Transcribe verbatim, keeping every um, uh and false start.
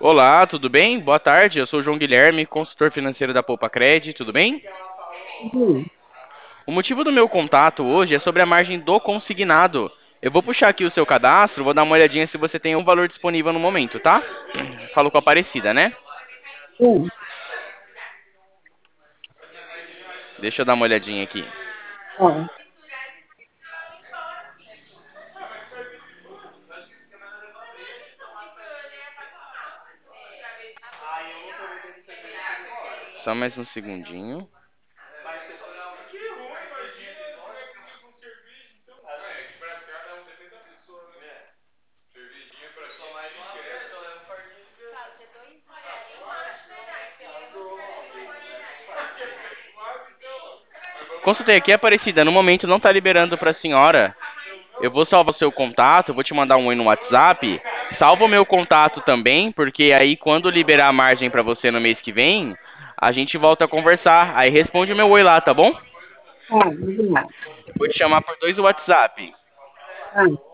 Olá, tudo bem? Boa tarde, eu sou o João Guilherme, consultor financeiro da Poupa Cred, tudo bem? Uhum. O motivo do meu contato hoje é sobre a margem do consignado. Eu vou puxar aqui o seu cadastro, vou dar uma olhadinha se você tem um valor disponível no momento, tá? Falo com a Aparecida, né? Sim, Deixa eu dar uma olhadinha aqui. ó, Só mais um segundinho. Consultei aqui, Aparecida, no momento não está liberando para a senhora. Eu vou salvar o seu contato, vou te mandar um oi no WhatsApp. Salva o meu contato também, porque aí quando liberar a margem para você no mês que vem, a gente volta a conversar. Aí responde o meu oi lá, tá bom? tá, obrigada. Vou te chamar por dois WhatsApp. Tá.